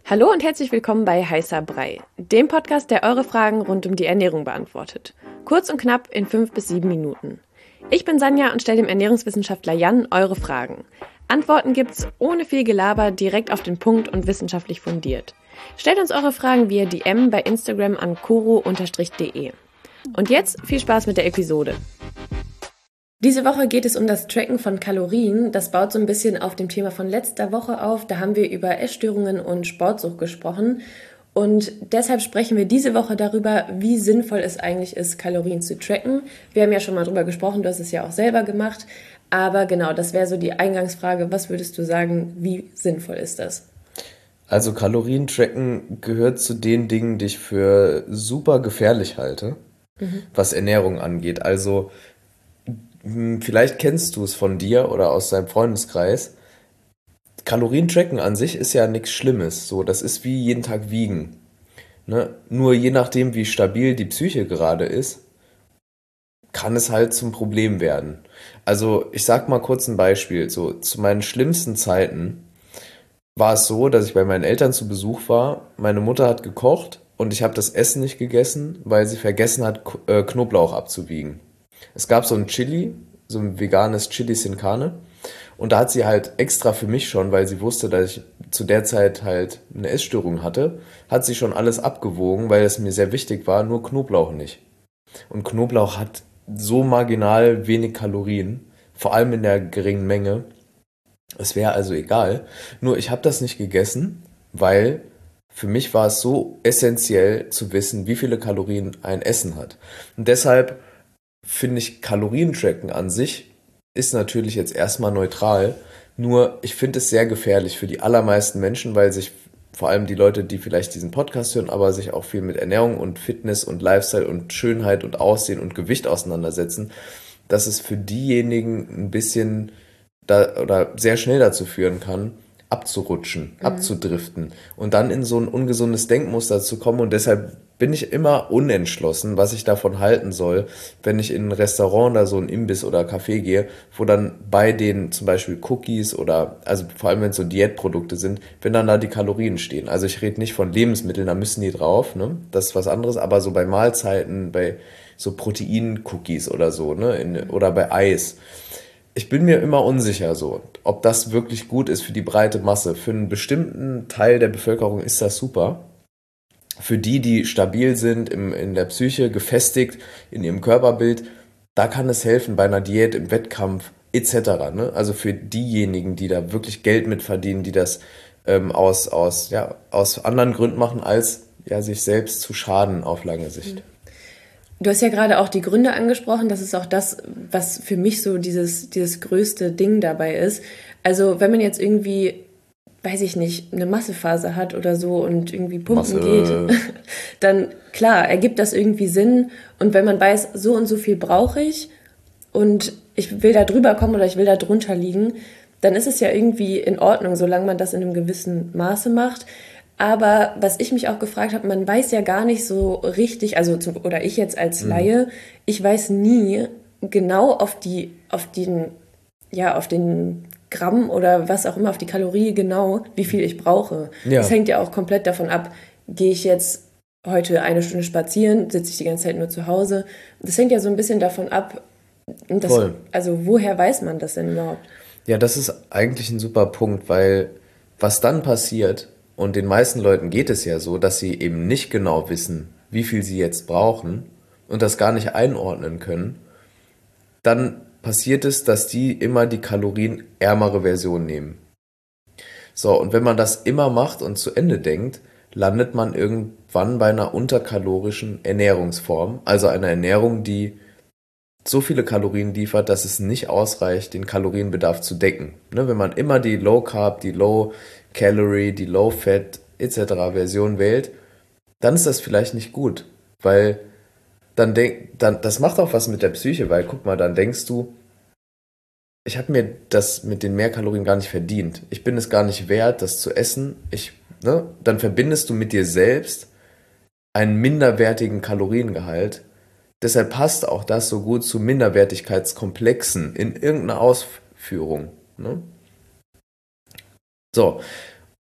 Hallo und herzlich willkommen bei Heißer Brei, dem Podcast, der eure Fragen rund um die Ernährung beantwortet. Kurz und knapp in 5 bis 7 Minuten. Ich bin Sanja und stelle dem Ernährungswissenschaftler Jan eure Fragen. Antworten gibt's ohne viel Gelaber, direkt auf den Punkt und wissenschaftlich fundiert. Stellt uns eure Fragen via DM bei Instagram an koro_de. Und jetzt viel Spaß mit der Episode. Diese Woche geht es um das Tracken von Kalorien. Das baut so ein bisschen auf dem Thema von letzter Woche auf. Da haben wir über Essstörungen und Sportsucht gesprochen. Und deshalb sprechen wir diese Woche darüber, wie sinnvoll es eigentlich ist, Kalorien zu tracken. Wir haben ja schon mal drüber gesprochen, du hast es ja auch selber gemacht. Aber genau, das wäre so die Eingangsfrage. Was würdest du sagen, wie sinnvoll ist das? Also Kalorien tracken gehört zu den Dingen, die ich für super gefährlich halte, was Ernährung angeht. Also vielleicht kennst du es von dir oder aus deinem Freundeskreis. Kalorien tracken an sich ist ja nichts Schlimmes. So, das ist wie jeden Tag wiegen. Ne? Nur je nachdem, wie stabil die Psyche gerade ist, kann es halt zum Problem werden. Also ich sag mal kurz ein Beispiel. So, zu meinen schlimmsten Zeiten war es so, dass ich bei meinen Eltern zu Besuch war. Meine Mutter hat gekocht und ich habe das Essen nicht gegessen, weil sie vergessen hat, Knoblauch abzuwiegen. Es gab so ein Chili, so ein veganes Chili sin Carne. Und da hat sie halt extra für mich schon, weil sie wusste, dass ich zu der Zeit halt eine Essstörung hatte, hat sie schon alles abgewogen, weil es mir sehr wichtig war, nur Knoblauch nicht. Und Knoblauch hat so marginal wenig Kalorien, vor allem in der geringen Menge. Es wäre also egal. Nur ich habe das nicht gegessen, weil für mich war es so essentiell zu wissen, wie viele Kalorien ein Essen hat. Und deshalb finde ich Kalorientracken an sich ist natürlich jetzt erstmal neutral. Nur ich finde es sehr gefährlich für die allermeisten Menschen, weil sich vor allem die Leute, die vielleicht diesen Podcast hören, aber sich auch viel mit Ernährung und Fitness und Lifestyle und Schönheit und Aussehen und Gewicht auseinandersetzen, dass es für diejenigen ein bisschen da oder sehr schnell dazu führen kann, abzurutschen, abzudriften und dann in so ein ungesundes Denkmuster zu kommen. Und deshalb bin ich immer unentschlossen, was ich davon halten soll, wenn ich in ein Restaurant oder so ein Imbiss oder Café gehe, wo dann bei denen zum Beispiel Cookies oder, also vor allem wenn es so Diätprodukte sind, wenn dann da die Kalorien stehen. Also ich rede nicht von Lebensmitteln, da müssen die drauf, ne? Das ist was anderes, aber so bei Mahlzeiten, bei so Protein-Cookies oder so, ne? Oder bei Eis. Ich bin mir immer unsicher so, ob das wirklich gut ist für die breite Masse. Für einen bestimmten Teil der Bevölkerung ist das super. Für die, die stabil sind, in der Psyche, gefestigt, in ihrem Körperbild, da kann es helfen bei einer Diät, im Wettkampf etc. Ne? Also für diejenigen, die da wirklich Geld mit verdienen, die das aus anderen Gründen machen, als ja, sich selbst zu schaden auf lange Sicht. Du hast ja gerade auch die Gründe angesprochen. Das ist auch das, was für mich so dieses größte Ding dabei ist. Also wenn man jetzt irgendwie, weiß ich nicht, eine Massephase hat oder so und irgendwie pumpen Masse. geht, dann klar, ergibt das irgendwie Sinn. Und wenn man weiß, so und so viel brauche ich und ich will da drüber kommen oder ich will da drunter liegen, dann ist es ja irgendwie in Ordnung, solange man das in einem gewissen Maße macht. Aber was ich mich auch gefragt habe, man weiß ja gar nicht so richtig, oder ich jetzt als Laie, ich weiß nie genau auf den Gramm oder was auch immer, auf die Kalorie genau, wie viel ich brauche. Das Ja, hängt ja auch komplett davon ab, gehe ich jetzt heute eine Stunde spazieren, sitze ich die ganze Zeit nur zu Hause. Das hängt ja so ein bisschen davon ab, voll. also woher weiß man das denn überhaupt? Ja, das ist eigentlich ein super Punkt, weil was dann passiert, und den meisten Leuten geht es ja so, dass sie eben nicht genau wissen, wie viel sie jetzt brauchen und das gar nicht einordnen können, dann passiert es, dass die immer die kalorienärmere Version nehmen. So, und wenn man das immer macht und zu Ende denkt, landet man irgendwann bei einer unterkalorischen Ernährungsform, also einer Ernährung, die so viele Kalorien liefert, dass es nicht ausreicht, den Kalorienbedarf zu decken. Ne, wenn man immer die Low Carb, die Low Calorie, die Low Fat etc. Version wählt, dann ist das vielleicht nicht gut, weil dann das macht auch was mit der Psyche, weil guck mal, dann denkst du, ich habe mir das mit den Mehrkalorien gar nicht verdient. Ich bin es gar nicht wert, das zu essen. Dann verbindest du mit dir selbst einen minderwertigen Kaloriengehalt. Deshalb passt auch das so gut zu Minderwertigkeitskomplexen in irgendeiner Ausführung. Ne? So,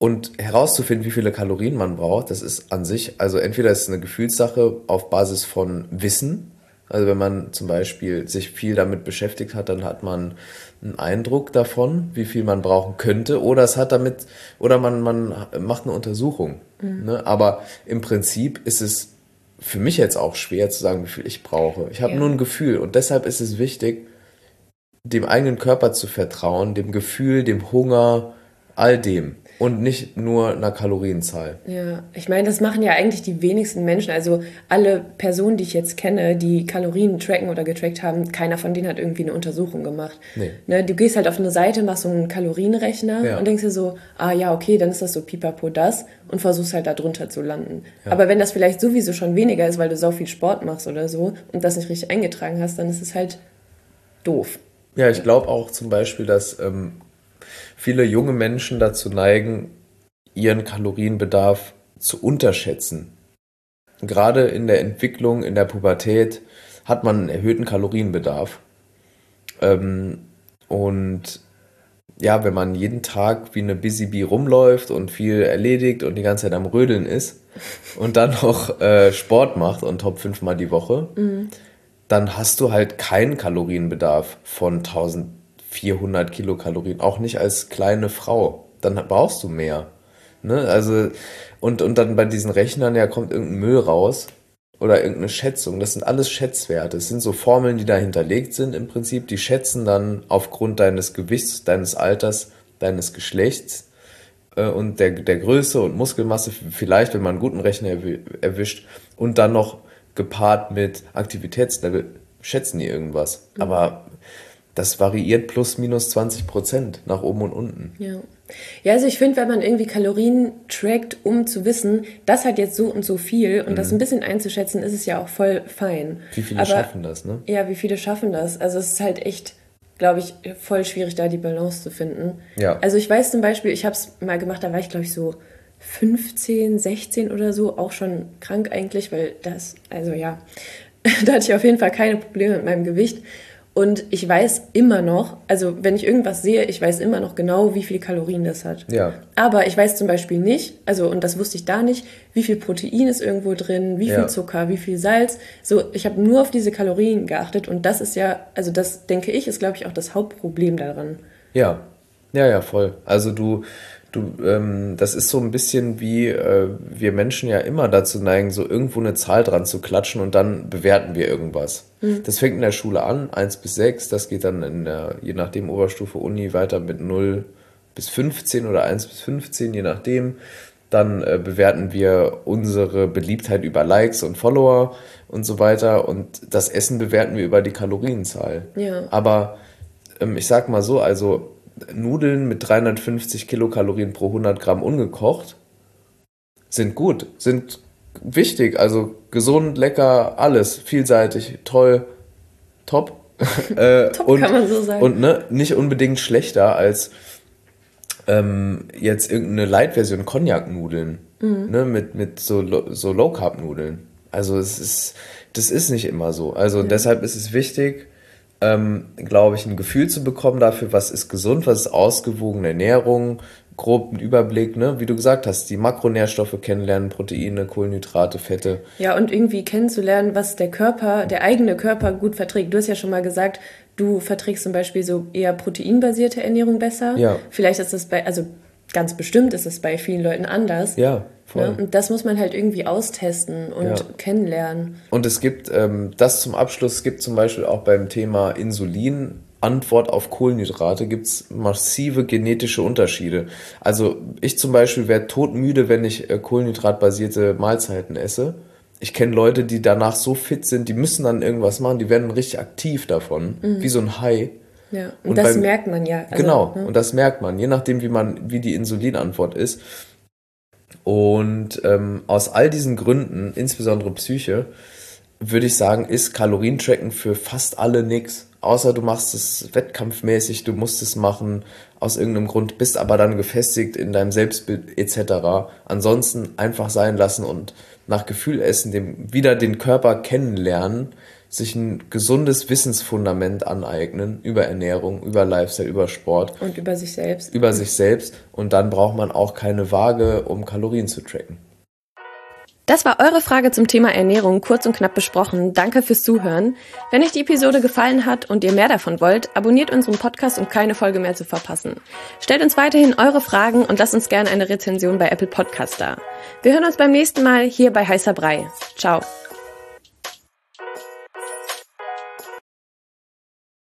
Und herauszufinden, wie viele Kalorien man braucht, das ist an sich, also entweder ist es eine Gefühlssache auf Basis von Wissen. Also wenn man zum Beispiel sich viel damit beschäftigt hat, dann hat man einen Eindruck davon, wie viel man brauchen könnte. Oder es hat damit, oder man macht eine Untersuchung. Ne? Aber im Prinzip ist es für mich jetzt auch schwer zu sagen, wie viel ich brauche. Ich habe nur ein Gefühl. Und deshalb ist es wichtig, dem eigenen Körper zu vertrauen, dem Gefühl, dem Hunger, all dem. Und nicht nur einer Kalorienzahl. Ja, ich meine, das machen ja eigentlich die wenigsten Menschen. Also alle Personen, die ich jetzt kenne, die Kalorien tracken oder getrackt haben, keiner von denen hat irgendwie eine Untersuchung gemacht. Nee. Ne, du gehst halt auf eine Seite, machst so einen Kalorienrechner und denkst dir so, ja, okay, dann ist das so pipapo das und versuchst halt da drunter zu landen. Ja. Aber wenn das vielleicht sowieso schon weniger ist, weil du so viel Sport machst oder so und das nicht richtig eingetragen hast, dann ist es halt doof. Ja, ich glaube auch zum Beispiel, dass viele junge Menschen dazu neigen, ihren Kalorienbedarf zu unterschätzen. Gerade in der Entwicklung, in der Pubertät hat man einen erhöhten Kalorienbedarf. Und ja, wenn man jeden Tag wie eine Busy Bee rumläuft und viel erledigt und die ganze Zeit am Rödeln ist und dann noch Sport macht und top 5-mal die Woche, dann hast du halt keinen Kalorienbedarf von 1400 Kilokalorien, auch nicht als kleine Frau. Dann brauchst du mehr. Ne? Also, und dann bei diesen Rechnern ja kommt irgendein Müll raus oder irgendeine Schätzung. Das sind alles Schätzwerte. Es sind so Formeln, die da hinterlegt sind im Prinzip. Die schätzen dann aufgrund deines Gewichts, deines Alters, deines Geschlechts und der Größe und Muskelmasse, vielleicht, wenn man einen guten Rechner erwischt, und dann noch gepaart mit Aktivitätslevel, schätzen die irgendwas. Aber das variiert plus minus 20% nach oben und unten. Ja, also ich finde, wenn man irgendwie Kalorien trackt, um zu wissen, das hat jetzt so und so viel und das ein bisschen einzuschätzen, ist es ja auch voll fein. Wie viele schaffen das, ne? Ja, wie viele schaffen das? Also es ist halt echt, glaube ich, voll schwierig, da die Balance zu finden. Ja. Also ich weiß zum Beispiel, ich habe es mal gemacht, da war ich, glaube ich, so 15, 16 oder so, auch schon krank eigentlich, weil das, also ja, da hatte ich auf jeden Fall keine Probleme mit meinem Gewicht. Und ich weiß immer noch, also wenn ich irgendwas sehe, ich weiß immer noch genau, wie viel Kalorien das hat. Ja. Aber ich weiß zum Beispiel nicht, also und das wusste ich da nicht, wie viel Protein ist irgendwo drin, wie viel Zucker, wie viel Salz. So, ich habe nur auf diese Kalorien geachtet und das ist ja, also das denke ich, ist glaube ich auch das Hauptproblem daran. Ja, voll. Also das ist so ein bisschen wie wir Menschen ja immer dazu neigen, so irgendwo eine Zahl dran zu klatschen und dann bewerten wir irgendwas. Das fängt in der Schule an, 1 bis 6, das geht dann in der, je nachdem, Oberstufe, Uni weiter mit 0 bis 15 oder 1 bis 15, je nachdem. Dann bewerten wir unsere Beliebtheit über Likes und Follower und so weiter und das Essen bewerten wir über die Kalorienzahl. Ja. Aber ich sag mal so, also Nudeln mit 350 Kilokalorien pro 100 Gramm ungekocht sind gut, sind wichtig, also gesund, lecker, alles, vielseitig, toll, top. Top und, kann man so sagen. Und ne, nicht unbedingt schlechter als jetzt irgendeine Light-Version Cognac-Nudeln, ne, mit so Low-Carb-Nudeln. Also das ist nicht immer so. Also deshalb ist es wichtig, glaube ich, ein Gefühl zu bekommen dafür, was ist gesund, was ist ausgewogene Ernährung, grob einen Überblick, ne? Wie du gesagt hast, die Makronährstoffe kennenlernen, Proteine, Kohlenhydrate, Fette. Ja, und irgendwie kennenzulernen, was der eigene Körper gut verträgt. Du hast ja schon mal gesagt, du verträgst zum Beispiel so eher proteinbasierte Ernährung besser. Ja. Vielleicht ist das also ganz bestimmt ist es bei vielen Leuten anders. Ja, voll. Ne? Und das muss man halt irgendwie austesten und kennenlernen. Und es gibt, das zum Abschluss, es gibt zum Beispiel auch beim Thema Insulin, Antwort auf Kohlenhydrate, gibt es massive genetische Unterschiede. Also ich zum Beispiel werde todmüde, wenn ich kohlenhydratbasierte Mahlzeiten esse. Ich kenne Leute, die danach so fit sind, die müssen dann irgendwas machen, die werden richtig aktiv davon, wie so ein Hai. Ja, und das merkt man ja. Also, genau, und das merkt man, je nachdem, wie die Insulinantwort ist. Und aus all diesen Gründen, insbesondere Psyche, würde ich sagen, ist Kalorientracken für fast alle nix. Außer du machst es wettkampfmäßig, du musst es machen, aus irgendeinem Grund, bist aber dann gefestigt in deinem Selbstbild etc. Ansonsten einfach sein lassen und nach Gefühl essen, wieder den Körper kennenlernen, sich ein gesundes Wissensfundament aneignen über Ernährung, über Lifestyle, über Sport. Und über sich selbst. Über sich selbst. Und dann braucht man auch keine Waage, um Kalorien zu tracken. Das war eure Frage zum Thema Ernährung, kurz und knapp besprochen. Danke fürs Zuhören. Wenn euch die Episode gefallen hat und ihr mehr davon wollt, abonniert unseren Podcast, um keine Folge mehr zu verpassen. Stellt uns weiterhin eure Fragen und lasst uns gerne eine Rezension bei Apple Podcasts da. Wir hören uns beim nächsten Mal hier bei Heißer Brei. Ciao.